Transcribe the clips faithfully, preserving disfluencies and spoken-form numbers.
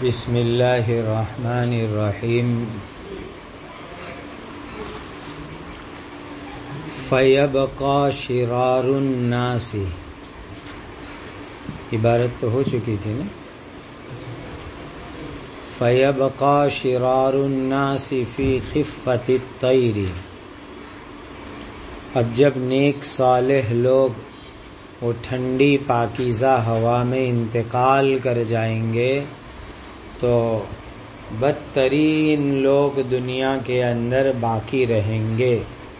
بسم اللہ الرحمن الرحیم فیبقى شرار الناس، عبارت تو ہو چکی تھی نا. فیبقى شرار الناس فی خفۃ الطیر، اب جب نیک صالح لوگ وہ ٹھنڈی پاکیزہ ہوا میں انتقال کر جائیں گے تو بدترین لوگ دنیا کے اندر باقی رہیں گے،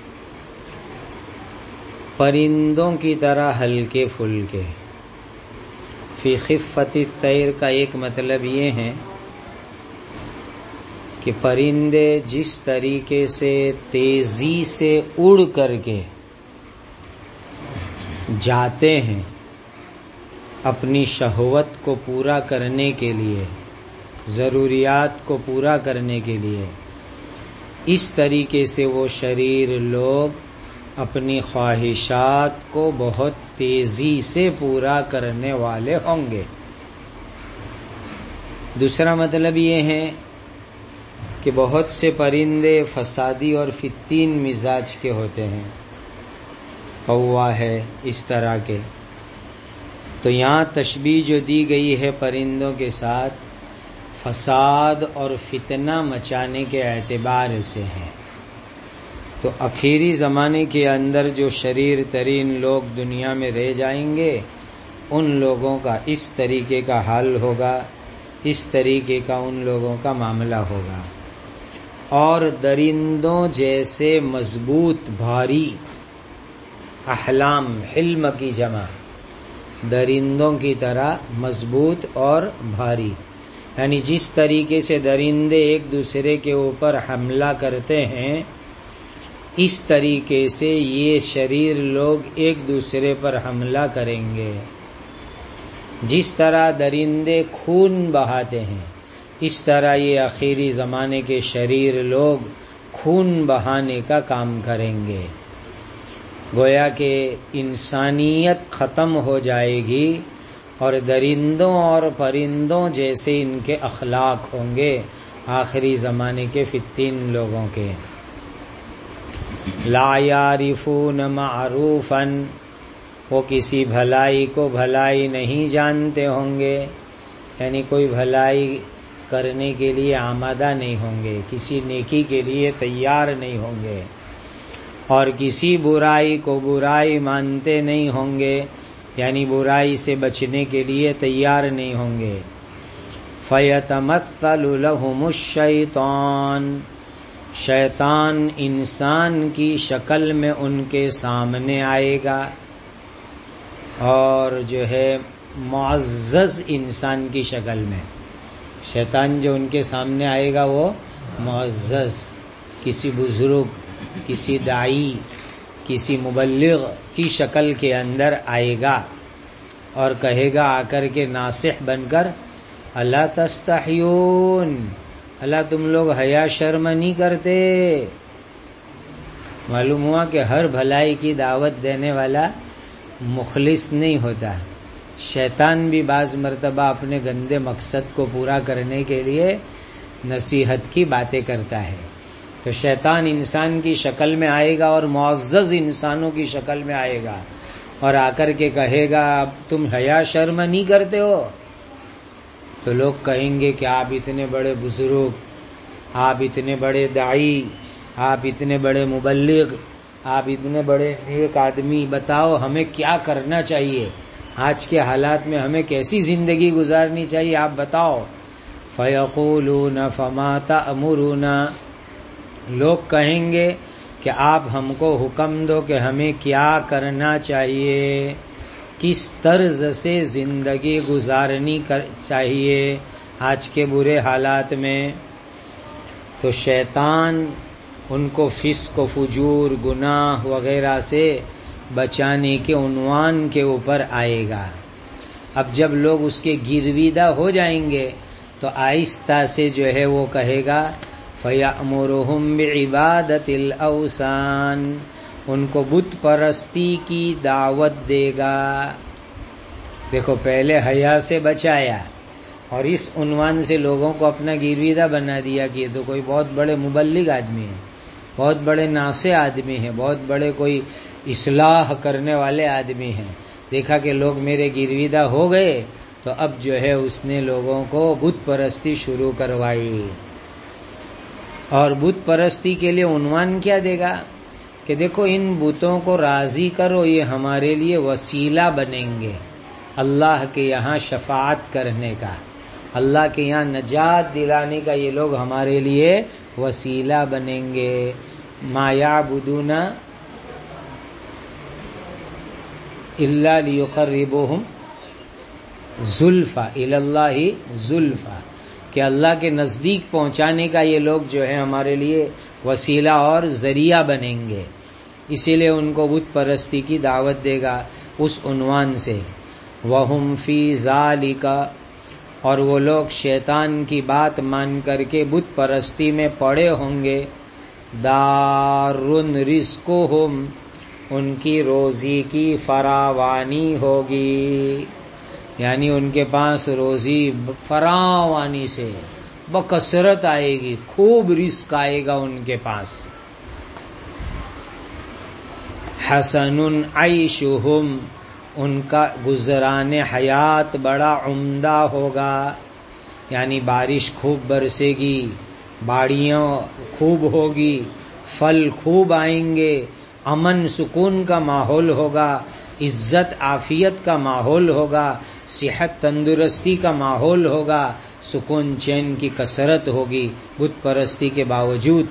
پرندوں کی طرح ہلکے پھلکے. فی خفۃ الطیر کا ایک مطلب یہ ہے کہ پرندے جس طریقے سے تیزی سے اڑ کر کے جاتے ہیں اپنی شہوت کو پورا کرنے کے لیے، ضروریات کو پورا کرنے کے لیے، اس طریقے سے وہ شریر لوگ اپنی خواہشات کو بہت تیزی سے پورا کرنے والے ہوں گے. دوسرا مطلب یہ ہے کہ بہت سے پرندے فسادی اور فتین مزاج کے ہوتے ہیں، کوا ہے اس طرح کے. تو یہاں تشبیہ جو دی گئی ہے پرندوں کے ساتھ فساد اور فتنہ مچانے کے اعتبار سے ہے. تو آخری زمانے کے اندر جو شریر ترین لوگ دنیا میں رہ جائیں گے ان لوگوں کا اس طریقے کا حال ہوگا، اس طریقے کا ان لوگوں کا معاملہ ہوگا. اور درندوں جیسے مضبوط بھاری، احلام حلم کی جمع، درندوں کی طرح مضبوط اور بھاری، یعنی جس طریقے سے درندے ایک دوسرے کے اوپر حملہ کرتے ہیں اس طریقے سے یہ شریر لوگ ایک دوسرے پر حملہ کریں گے. جس طرح درندے خون بہاتے ہیں اس طرح یہ آخری زمانے کے شریر لوگ خون بہانے کا کام کریں گے. گویا کہ انسانیت ختم ہو جائے گی اور درندوں اور پرندوں جیسے ان کے اخلاق ہوں گے آخری زمانے کے فتین لوگوں کے. لا یعرفون معروفا، وہ کسی بھلائی کو بھلائی نہیں جانتے ہوں گے، یعنی کوئی بھلائی کرنے کے لیے آمادہ نہیں ہوں گے، کسی نیکی کے لیے تیار نہیں ہوں گے، اور کسی برائی کو برائی مانتے نہیں ہوں گے، یعنی برائی سے بچنے کے لیے تیار نہیں ہوں گے. فَيَتَمَثَّلُ لَهُمُ الشَّيْطَانُ، شیطان انسان کی شکل میں ان کے سامنے آئے گا، اور جو ہے معزز انسان کی شکل میں. شیطان جو ان کے سامنے آئے گا وہ معزز، کسی بزرگ، کسی داعی، کسی مبلغ کی شکل کے اندر آئے گا اور کہے گا آ کر کے ناصح بن کر، الا تستحیون، اللہ تم لوگ حیا شرم نہیں کرتے. معلوم ہوا کہ ہر بھلائی کی دعوت دینے والا مخلص نہیں ہوتا. شیطان بھی بعض مرتبہ اپنے گندے مقصد کو پورا کرنے کے لیے نصیحت کی باتیں کرتا ہے. تو شیطان انسان کی شکل میں آئے گا اور معزز انسانوں کی شکل میں آئے گا اور آ کر کے کہے گا اب تم حیا شرم نہیں کرتے ہو. تو لوگ کہیں گے کہ آپ اتنے بڑے بزرگ، آپ اتنے بڑے داعی، آپ اتنے بڑے مبلغ، آپ اتنے بڑے نیک آدمی، بتاؤ ہمیں کیا کرنا چاہیے، آج کے حالات میں ہمیں کیسی زندگی گزارنی چاہیے، آپ بتاؤ. فَيَقُولُونَ فَمَا تَأْمُرُونَ، لوگ کہیں گے کہ آپ ہم کو حکم دو کہ ہمیں کیا کرنا چاہیے، کس طرز سے زندگی گزارنی چاہیے آج کے برے حالات میں. تو شیطان ان کو فسق و فجور، گناہ وغیرہ سے بچانے کے عنوان کے اوپر آئے گا. اب جب لوگ اس کے گرویدہ ہو جائیں گے تو آہستہ سے جو ہے وہ کہے گا فَيَأْمُرُهُمْ بِعِبَادَةِ الْأَوْثَانِ، ان کو بت پرستی کی دعوت دے گا. دیکھو پہلے حیا سے بچایا اور اس عنوان سے لوگوں کو اپنا گرویدہ بنا دیا کہ یہ تو کوئی بہت بڑے مبلغ آدمی ہیں، بہت بڑے ناصح آدمی ہیں، بہت بڑے کوئی اصلاح کرنے والے آدمی ہیں. دیکھا کہ لوگ میرے گرویدہ ہو گئے تو اب جو ہے اس نے لوگوں کو بت پرستی شروع کروائی. اور بت پرستی کے لیے عنوان کیا دے گا کہ دیکھو ان بتوں کو راضی کرو، یہ ہمارے لیے وسیلہ بنیں گے اللہ کے یہاں شفاعت کرنے کا، اللہ کے یہاں نجات دلانے کا، یہ لوگ ہمارے لیے وسیلہ بنیں گے. ما یعبدون الا لیقربوہم زلفا الی اللہ زلفا، کہ اللہ کے نزدیک پہنچانے کا یہ لوگ جو ہے ہمارے لیے وسیلہ اور ذریعہ بنیں گے. اسی لیے ان کو بت پرستی کی دعوت دے گا اس عنوان سے. وَهُمْ فِي ذَلِكَ، اور وہ لوگ شیطان کی بات مان کر کے بت پرستی میں پڑے ہوں گے. دارٌ رزقہم، ان کی روزی کی فراوانی ہوگی، یعنی ان کے پاس روزی فراوانی سے بکثرت آئے گی، خوب رزق آئے گا ان کے پاس. حسن عیشہم، ان کا گزران حیات بڑا عمدہ ہوگا، یعنی بارش خوب برسے گی، باڑیاں خوب ہوگی، پھل خوب آئیں گے، امن سکون کا ماحول ہوگا، عزت عافیت کا ماحول ہوگا، صحت تندرستی کا ماحول ہوگا، سکون چین کی کثرت ہوگی بت پرستی کے باوجود.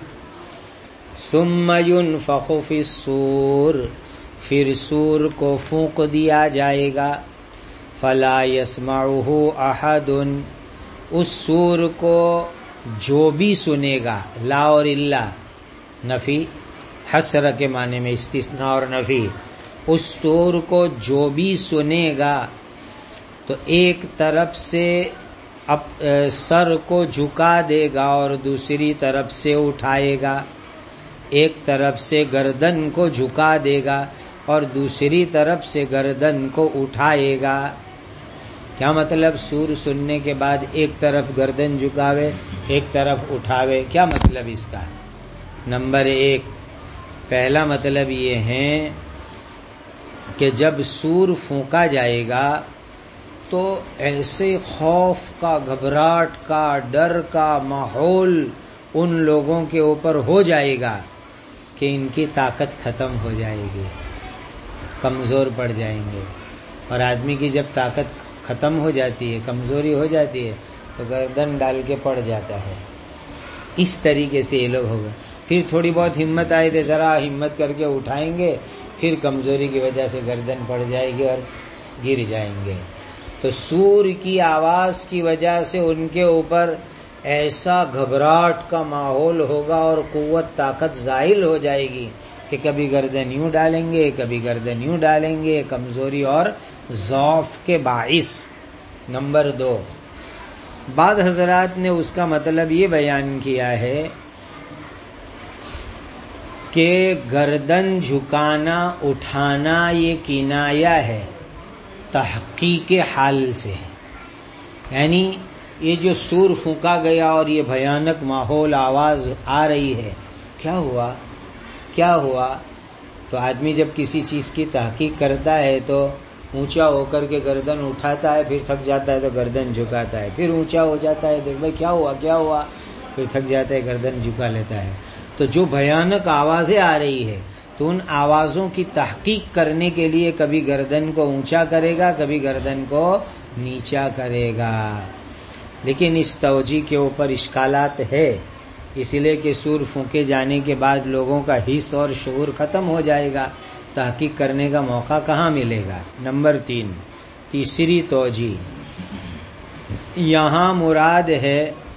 ثم ينفخ في الصور، پھر سور کو پھونک دیا جائے گا. فلا يسمعه احد، اس سور کو جو بھی سنے گا، لا اور الا نفی حسر کے معنی میں، استثناء اور نفی. اس سور کو جو بھی سنے گا تو ایک طرف سے اب سر کو جھکا دے گا اور دوسری طرف سے اٹھائے گا، ایک طرف سے گردن کو جھکا دے گا اور دوسری طرف سے گردن کو اٹھائے گا. کیا مطلب؟ سور سننے کے بعد ایک طرف گردن جھکاوے ایک طرف اٹھاوے، کیا مطلب اس کا؟ نمبر ایک، پہلا مطلب یہ ہے کہ جب سور پھونکا جائے گا تو ایسے خوف کا، گھبراہٹ کا، ڈر کا ماحول ان لوگوں کے اوپر ہو جائے گا کہ ان کی طاقت ختم ہو جائے گی، کمزور پڑ جائیں گے. اور آدمی کی جب طاقت ختم ہو جاتی ہے، کمزوری ہو جاتی ہے تو گردن ڈال کے پڑ جاتا ہے. اس طریقے سے یہ لوگ ہوگا. پھر تھوڑی بہت ہمت آئے تو ذرا ہمت کر کے اٹھائیں گے، پھر کمزوری کی وجہ سے گردن پڑ جائے گی اور گر جائیں گے. تو سور کی آواز کی وجہ سے ان کے اوپر ایسا گھبراہٹ کا ماحول ہوگا اور قوت طاقت زائل ہو جائے گی کہ کبھی گردن یوں ڈالیں گے، کبھی گردن یوں ڈالیں گے، کمزوری اور ضعف کے باعث. نمبر دو، بعض حضرات نے اس کا مطلب یہ بیان کیا ہے کہ گردن جھکانا اٹھانا یہ کنایہ ہے تحقیق حال سے، یعنی یہ جو سور پھونکا گیا اور یہ بھیانک ماحول آواز آ رہی ہے، کیا ہوا کیا ہوا تو آدمی جب کسی چیز کی تحقیق کرتا ہے تو اونچا ہو کر کے گردن اٹھاتا ہے، پھر تھک جاتا ہے تو گردن جھکاتا ہے، پھر اونچا ہو جاتا ہے، دیکھ بھائی کیا ہوا کیا ہوا پھر تھک جاتا ہے، گردن جھکا لیتا ہے. تو جو بھیانک آوازیں آ رہی ہے تو ان آوازوں کی تحقیق کرنے کے لیے کبھی گردن کو اونچا کرے گا، کبھی گردن کو نیچا کرے گا. لیکن اس توجیہ کے اوپر اشکالات ہے، اس لیے کہ سور پھونکے جانے کے بعد لوگوں کا حس اور شعور ختم ہو جائے گا، تحقیق کرنے کا موقع کہاں ملے گا. نمبر تین، تیسری توجیہ، یہاں مراد ہے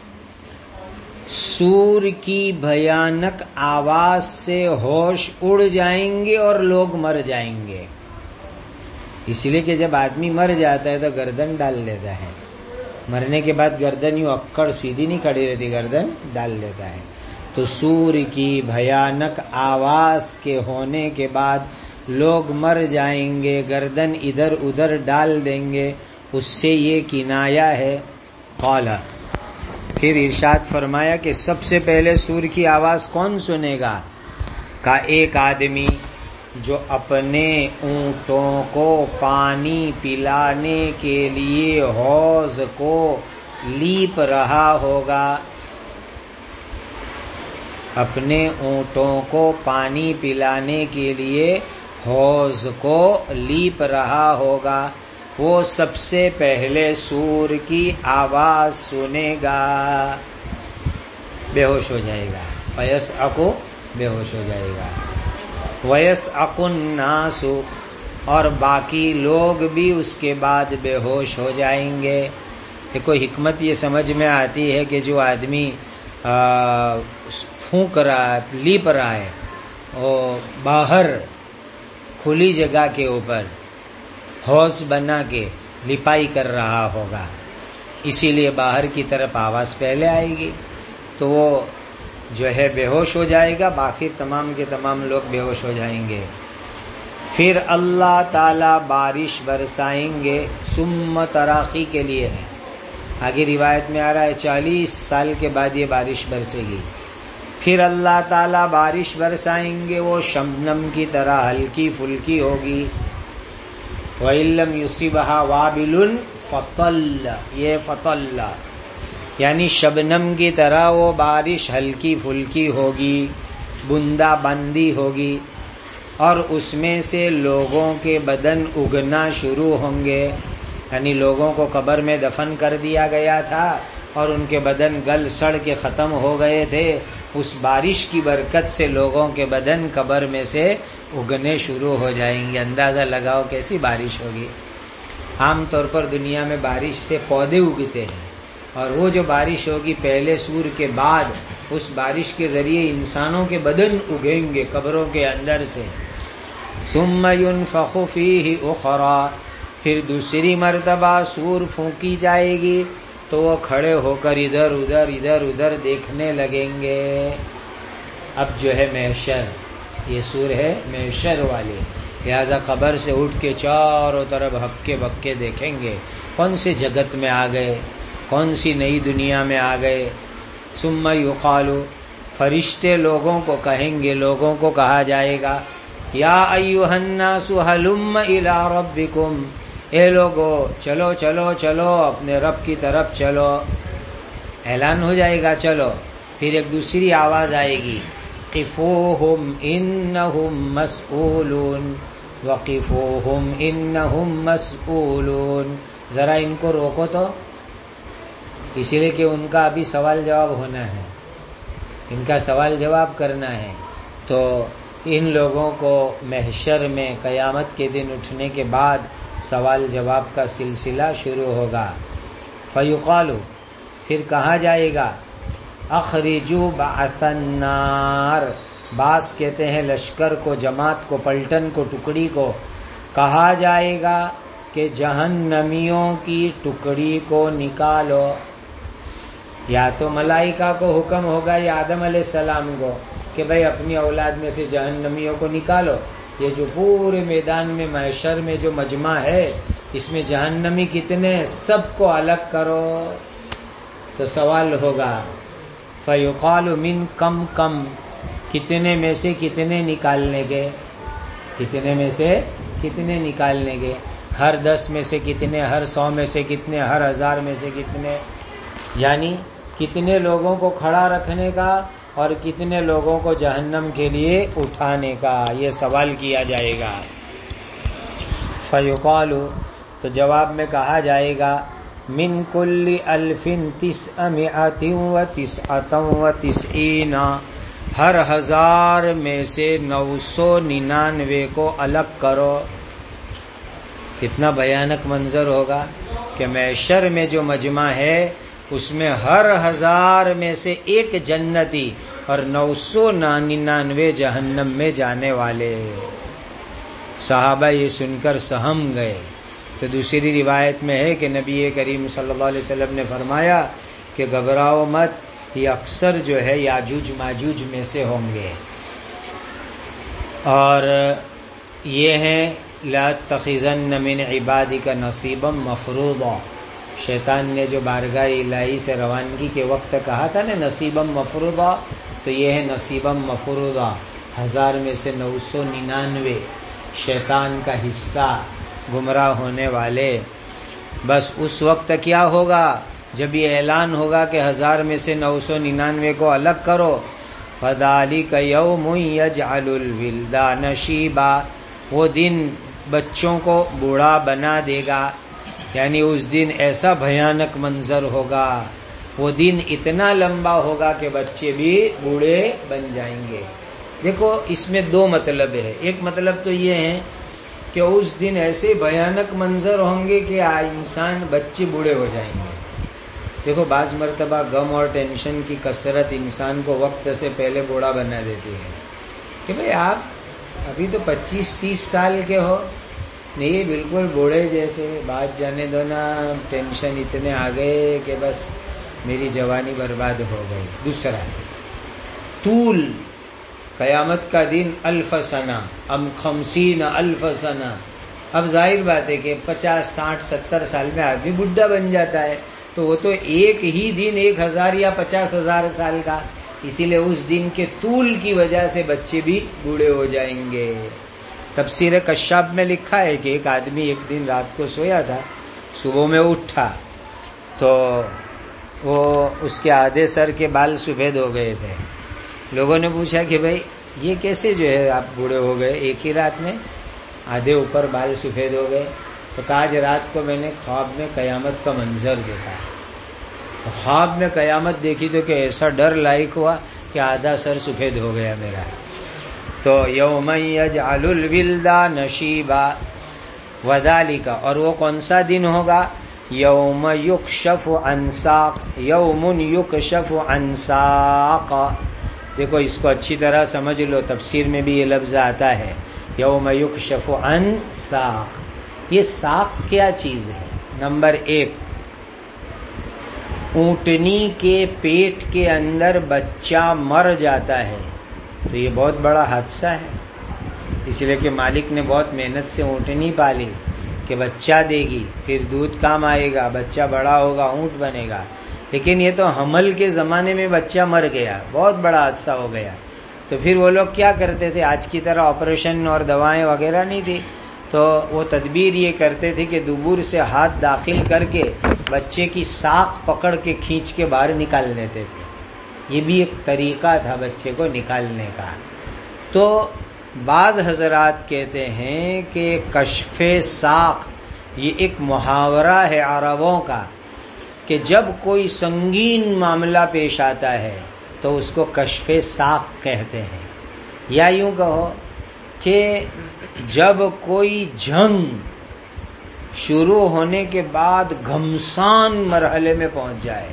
سور کی بھیانک آواز سے ہوش اڑ جائیں گے اور لوگ مر جائیں گے. اس لیے کہ جب آدمی مر جاتا ہے تو گردن ڈال لیتا ہے، مرنے کے بعد گردن یوں اکڑ سیدھی نہیں کھڑی رہتی، گردن ڈال لیتا ہے. تو سور کی بھیانک آواز کے ہونے کے بعد لوگ مر جائیں گے، گردن ادھر ادھر ڈال دیں گے. اس سے یہ کنایہ ہے قال، پھر ارشاد فرمایا کہ سب سے پہلے سور کی آواز کون سنے گا؟ کا ایک آدمی جو اپنے اونٹوں کو پانی پلانے کے لیے حوض کو لیپ رہا ہوگا، اپنے اونٹوں کو پانی پلانے کے لیے حوض کو لیپ رہا ہوگا، وہ سب سے پہلے سور کی آواز سنے گا، بے ہوش ہو جائے گا، فیصعق، بے ہوش ہو جائے گا، ویصعق الناس، اور باقی لوگ بھی اس کے بعد بے ہوش ہو جائیں گے۔ دیکھو حکمت یہ سمجھ میں آتی ہے کہ جو آدمی پھونک رہا ہے، لیپ رہا ہے، اور باہر کھلی جگہ کے اوپر حوض بنا کے لپائی کر رہا ہوگا، اسی لیے باہر کی طرف آواز پہلے آئے گی، تو وہ جو ہے بے ہوش ہو جائے گا، باقی تمام کے تمام لوگ بے ہوش ہو جائیں گے۔ پھر اللہ تعالی بارش برسائیں گے، ثم تراخی کے لیے ہے، آگے روایت میں آ رہا ہے چالیس سال کے بعد یہ بارش برسے گی۔ پھر اللہ تعالی بارش برسائیں گے، وہ شبنم کی طرح ہلکی پھلکی ہوگی، وَإِن لَّمْ يُصِبْهَا وَابِلٌ فَطَلَّ، یہ فطل یعنی شبنم کی طرح وہ بارش ہلکی پھلکی ہوگی، بوندا باندی ہوگی، اور اس میں سے لوگوں کے بدن اگنا شروع ہوں گے، یعنی لوگوں کو قبر میں دفن کر دیا گیا تھا اور ان کے بدن گل سڑ کے ختم ہو گئے تھے، اس بارش کی برکت سے لوگوں کے بدن قبر میں سے اگنے شروع ہو جائیں گے۔ اندازہ لگاؤ کیسی بارش ہوگی۔ عام طور پر دنیا میں بارش سے پودے اگتے ہیں، اور وہ جو بارش ہوگی پہلے سور کے بعد، اس بارش کے ذریعے انسانوں کے بدن اگیں گے قبروں کے اندر سے۔ ثم ينفخ فیہ اخرى، پھر دوسری مرتبہ سور پھونکی جائے گی تو وہ کھڑے ہو کر ادھر ادھر ادھر ادھر دیکھنے لگیں گے۔ اب جو ہے محشر، یہ سور ہے محشر والے، لہذا قبر سے اٹھ کے چاروں طرف ہکے بکے دیکھیں گے، کون سے جگت میں آ گئے، کون سی نئی دنیا میں آ گئے۔ ثم یقال، فرشتے لوگوں کو کہیں گے، لوگوں کو کہا جائے گا، یا ایھا الناس ھلم الی ربکم، اے لوگو چلو چلو چلو اپنے رب کی طرف چلو، اعلان ہو جائے گا چلو۔ پھر ایک دوسری آواز آئے گی، قفوہم انہم مسئولون، وقفوہم انہم مسئولون، ذرا ان کو روکو تو، اسی لیے کہ ان کا ابھی سوال جواب ہونا ہے، ان کا سوال جواب کرنا ہے، تو ان لوگوں کو محشر میں قیامت کے دن اٹھنے کے بعد سوال جواب کا سلسلہ شروع ہوگا۔ فیقال، پھر کہا جائے گا، اخرجوا بعث النار، بعث کہتے ہیں لشکر کو، جماعت کو، پلٹن کو، ٹکڑی کو، کہا جائے گا کہ جہنمیوں کی ٹکڑی کو نکالو۔ یا تو ملائکہ کو حکم ہوگا یا آدم علیہ السلام کو کہ بھئی اپنی اولاد میں سے جہنمیوں کو نکالو، یہ جو پورے میدان میں محشر میں جو مجمع ہے اس میں جہنمی کتنے، سب کو الگ کرو، تو سوال ہوگا، فیقال من کم کم، کتنے میں سے کتنے نکالنے گے، کتنے میں سے کتنے نکالنے گے، ہر دس میں سے کتنے، ہر سو میں سے کتنے، ہر ہزار میں سے کتنے، یعنی کتنے لوگوں کو کھڑا رکھنے کا اور کتنے لوگوں کو جہنم کے لیے اٹھانے کا، یہ سوال کیا جائے گا۔ فیقال، تو جواب میں کہا جائے گا، من کل الف تسعمائۃ وتسعۃ وتسعین، ہر ہزار میں سے نو سو ننانوے کو الگ کرو۔ کتنا بھیانک منظر ہوگا کہ محشر میں جو مجمع ہے اس میں ہر ہزار میں سے ایک جنتی اور نو سو ننانوے جہنم میں جانے والے۔ صحابہ یہ سن کر سہم گئے۔ تو دوسری روایت میں ہے کہ نبی کریم صلی اللہ علیہ وسلم نے فرمایا کہ گھبراؤ مت، یہ اکثر جو ہے یاجوج ماجوج میں سے ہوں گے، اور یہ ہیں لا تتخذن من عبادک نصیبا مفروضا، شیطان نے جو بارگاہ الہی سے روانگی کے وقت کہا تھا نا نصیبم مفروضہ، تو یہ ہے نصیبم مفروضہ، ہزار میں سے نو سو ننانوے شیطان کا حصہ گمراہ ہونے والے. بس اس وقت کیا ہوگا جب یہ اعلان ہوگا کہ ہزار میں سے نو سو ننانوے کو الگ کرو. فَذَلِكَ يَوْمٌ يَجْعَلُ الْوِلْدَانَ شِيبًا، وہ دن بچوں کو بوڑھا بنا دے گا، یعنی اس دن ایسا بھیانک منظر ہوگا، وہ دن اتنا لمبا ہوگا کہ بچے بھی بوڑھے بن جائیں گے. دیکھو اس میں دو مطلب ہے. ایک مطلب تو یہ ہے کہ اس دن ایسے بھیانک منظر ہوں گے کہ انسان بچے بوڑھے ہو جائیں گے. دیکھو بعض مرتبہ غم اور ٹینشن کی کثرت انسان کو وقت سے پہلے بوڑھا بنا دیتی ہے کہ بھئی آپ ابھی تو پچیس تیس سال کے ہو، نہیں بالکل بوڑھے جیسے، بات جانے دو نا، ٹینشن اتنے آ گئے کہ بس میری جوانی برباد ہو گئی. دوسرا طول، قیامت کا دن الف سنہ ام خمسین الف سنہ. اب ظاہر بات ہے کہ پچاس ساٹھ ستر سال میں آدمی بڈھا بن جاتا ہے، تو وہ تو ایک ہی دن ایک ہزار یا پچاس ہزار سال کا، اسی لیے اس دن کے طول کی وجہ سے بچے بھی بوڑھے ہو جائیں گے. تفسیر کشاف میں لکھا ہے کہ ایک آدمی ایک دن رات کو سویا تھا، صبح میں اٹھا تو وہ اس کے آدھے سر کے بال سفید ہو گئے تھے. لوگوں نے پوچھا کہ بھائی یہ کیسے جو ہے آپ بوڑھے ہو گئے ایک ہی رات میں، آدھے اوپر بال سفید ہو گئے؟ تو کہا آج رات کو میں نے خواب میں قیامت کا منظر دیکھا. تو خواب میں قیامت دیکھی تو کہ ایسا ڈر لاحق ہوا کہ آدھا سر سفید ہو گیا میرا. تو یوم یجعل الولدان شیبا وذالک، اور وہ کون سا دن ہوگا؟ یوم یکشف عن ساق، یوم یکشف عن ساق. دیکھو اس کو اچھی طرح سمجھ لو، تفسیر میں بھی یہ لفظ آتا ہے یوم یکشف عن ساق. یہ ساق کیا چیز ہے؟ نمبر ایک، اونٹنی کے پیٹ کے اندر بچہ مر جاتا ہے تو یہ بہت بڑا حادثہ ہے، اس لیے کہ مالک نے بہت محنت سے اونٹنی پالی کہ بچہ دے گی، پھر دودھ کام آئے گا، بچہ بڑا ہوگا، اونٹ بنے گا. لیکن یہ تو حمل کے زمانے میں بچہ مر گیا، بہت بڑا حادثہ ہو گیا. تو پھر وہ لوگ کیا کرتے تھے؟ آج کی طرح آپریشن اور دوائیں وغیرہ نہیں تھی، تو وہ تدبیر یہ کرتے تھے کہ دبور سے ہاتھ داخل کر کے بچے کی ساق پکڑ کے کھینچ کے باہر نکال لیتے تھے. یہ بھی ایک طریقہ تھا بچے کو نکالنے کا. تو بعض حضرات کہتے ہیں کہ کشف ساق یہ ایک محاورہ ہے عربوں کا کہ جب کوئی سنگین معاملہ پیش آتا ہے تو اس کو کشف ساق کہتے ہیں. یا یوں کہو کہ جب کوئی جنگ شروع ہونے کے بعد گھمسان مرحلے میں پہنچ جائے،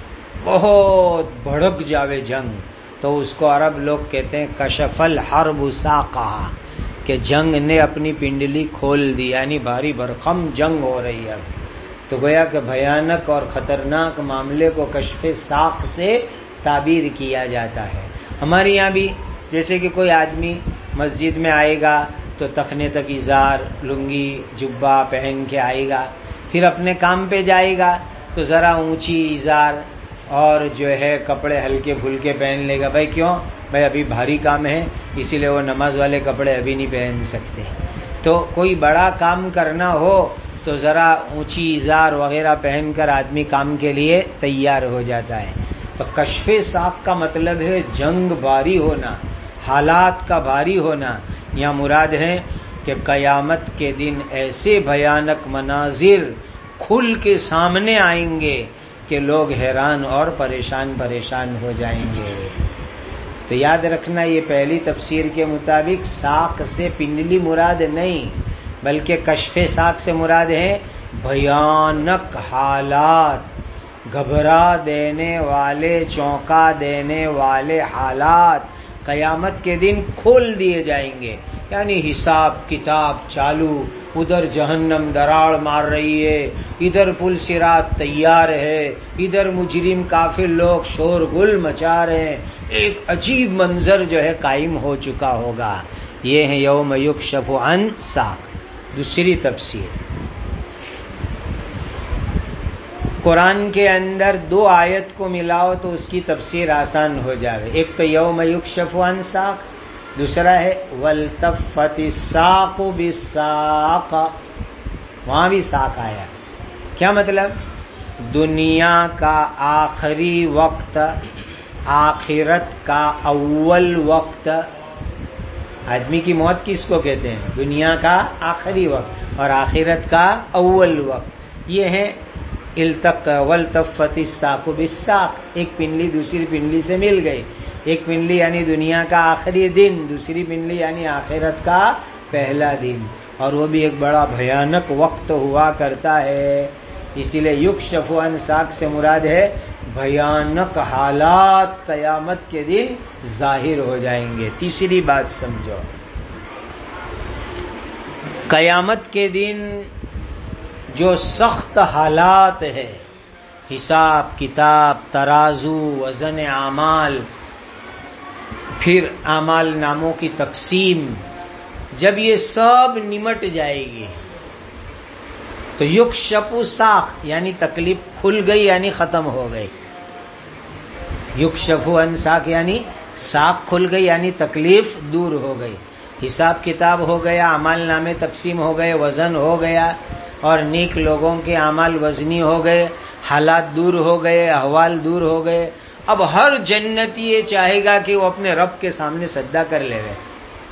بہت بھڑک جاوے جنگ، تو اس کو عرب لوگ کہتے ہیں کشف الحرب ساقہ، کہ جنگ نے اپنی پنڈلی کھول دی، یعنی بھاری بھرکم جنگ ہو رہی ہے. تو گویا کہ بھیانک اور خطرناک معاملے کو کشف ساق سے تعبیر کیا جاتا ہے. ہمارے یہاں بھی جیسے کہ کوئی آدمی مسجد میں آئے گا تو تخنے تک ازار لنگی جبہ پہن کے آئے گا، پھر اپنے کام پہ جائے گا تو ذرا اونچی ازار اور جو ہے کپڑے ہلکے پھلکے پہن لے گا. بھائی کیوں؟ بھائی ابھی بھاری کام ہے، اسی لیے وہ نماز والے کپڑے ابھی نہیں پہن سکتے. تو کوئی بڑا کام کرنا ہو تو ذرا اونچی ازار وغیرہ پہن کر آدمی کام کے لیے تیار ہو جاتا ہے. تو کشف ساق کا مطلب ہے جنگ بھاری ہونا، حالات کا بھاری ہونا. یہاں مراد ہے کہ قیامت کے دن ایسے بھیانک مناظر کھل کے سامنے آئیں گے کہ لوگ حیران اور پریشان پریشان ہو جائیں گے. تو یاد رکھنا یہ پہلی تفسیر کے مطابق ساق سے پنڈلی مراد نہیں، بلکہ کشف ساق سے مراد ہے بھیانک حالات، گھبرا دینے والے، چونکا دینے والے حالات قیامت کے دن کھول دیے جائیں گے. یعنی حساب کتاب چالو، ادھر جہنم دراڑ مار رہی ہے، ادھر پل صراط تیار ہے، ادھر مجرم کافر لوگ شور گل مچا رہے ہیں. ایک عجیب منظر جو ہے قائم ہو چکا ہوگا. یہ ہے یوم یکشف عن ساق. دوسری تفسیر قرآن کے اندر دو آیت کو ملاؤ تو اس کی تفسیر آسان ہو جائے. ایک تو یوم یکشف عن ساق، دوسرا ہے والتفت الساق بالساق. وہاں بھی ساق آیا. کیا مطلب؟ دنیا کا آخری وقت، آخرت کا اول وقت. آدمی کی موت کس کو کہتے ہیں؟ دنیا کا آخری وقت اور آخرت کا اول وقت. یہ ہے التق والتفت الساق بالساق. ایک پنڈلی دوسری پنڈلی سے مل گئی. ایک پنڈلی یعنی دنیا کا آخری دن، دوسری پنڈلی یعنی آخرت کا پہلا دن. اور وہ بھی ایک بڑا بھیانک وقت ہوا کرتا ہے. اسی لیے یکشف عن ساق سے مراد ہے بھیانک حالات قیامت کے دن ظاہر ہو جائیں گے. تیسری بات سمجھو، قیامت کے دن جو سخت حالات ہے، حساب کتاب، ترازو، وزن اعمال، پھر اعمال ناموں کی تقسیم، جب یہ سب نمٹ جائے گی تو یکشف ساق یعنی تکلیف کھل گئی یعنی ختم ہو گئی. یکشف عن ساق یعنی ساق کھل گئی یعنی تکلیف دور ہو گئی. حساب کتاب ہو گیا، اعمال نامے تقسیم ہو گئے، وزن ہو گیا اور نیک لوگوں کے اعمال وزنی ہو گئے، حالات دور ہو گئے، احوال دور ہو گئے. اب ہر جنتی یہ چاہے گا کہ وہ اپنے رب کے سامنے سجدہ کر لے رہے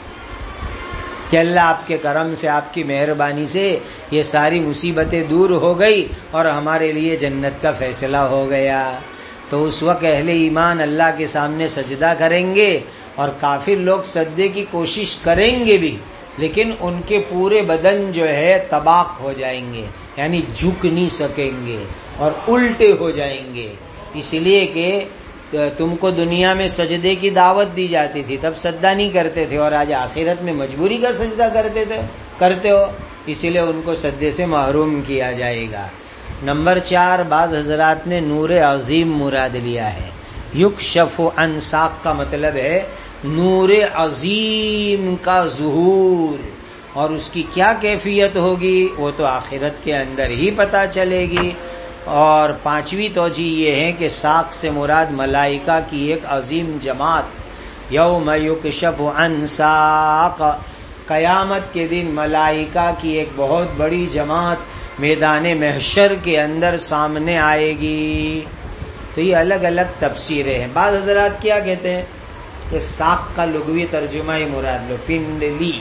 کہ اللہ آپ کے کرم سے، آپ کی مہربانی سے یہ ساری مصیبتیں دور ہو گئی اور ہمارے لیے جنت کا فیصلہ ہو گیا. تو اس وقت اہل ایمان اللہ کے سامنے سجدہ کریں گے اور کافر لوگ سجدے کی کوشش کریں گے بھی، لیکن ان کے پورے بدن جو ہے طباق ہو جائیں گے، یعنی جھک نہیں سکیں گے اور الٹے ہو جائیں گے. اس لیے کہ تم کو دنیا میں سجدے کی دعوت دی جاتی تھی، تب سجدہ نہیں کرتے تھے، اور آج آخرت میں مجبوری کا سجدہ کرتے تھے کرتے ہو، اسی لیے ان کو سجدے سے محروم کیا جائے گا. نمبر چار، بعض حضرات نے نور عظیم مراد لیا ہے. یکشف عن ساق کا مطلب ہے نور عظیم کا ظہور، اور اس کی کیا کیفیت ہوگی وہ تو آخرت کے اندر ہی پتہ چلے گی. اور پانچویں توجہ یہ ہے کہ ساق سے مراد ملائکہ کی ایک عظیم جماعت. یوم یکشف عن ساق، قیامت کے دن ملائکہ کی ایک بہت بڑی جماعت میدان محشر کے اندر سامنے آئے گی. تو یہ الگ الگ تفسیریں ہیں. بعض حضرات کیا کہتے ہیں کہ ساق کا لغوی ترجمہ ہی مراد لو پنڈلی،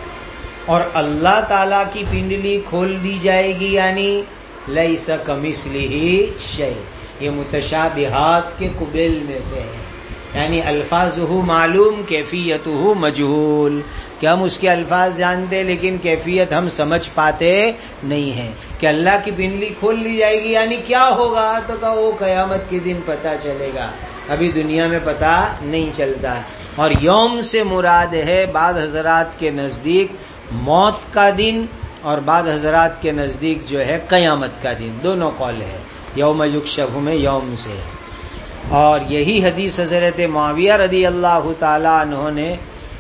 اور اللہ تعالی کی پنڈلی کھول دی جائے گی یعنی لیس کمثلہ شیء. یہ متشابہات کے قبیل میں سے ہے، یعنی الفاظہ معلوم کیفیتہ مجہول، کہ ہم اس کے الفاظ جانتے ہیں لیکن کیفیت ہم سمجھ پاتے نہیں ہیں. کہ اللہ کی پنڈلی کھول لی جائے گی یعنی کیا ہوگا، تو کہا وہ قیامت کے دن پتہ چلے گا، ابھی دنیا میں پتہ نہیں چلتا. اور یوم سے مراد ہے بعض حضرات کے نزدیک موت کا دن، اور بعض حضرات کے نزدیک جو ہے قیامت کا دن. دونوں قول ہے. یوم یکشف میں یوم سے، اور یہی حدیث حضرت معاویہ رضی اللہ تعالی عنہ نے،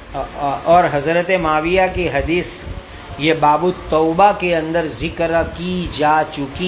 اور حضرت معاویہ کی حدیث یہ باب التوبہ کے اندر ذکر کی جا چکی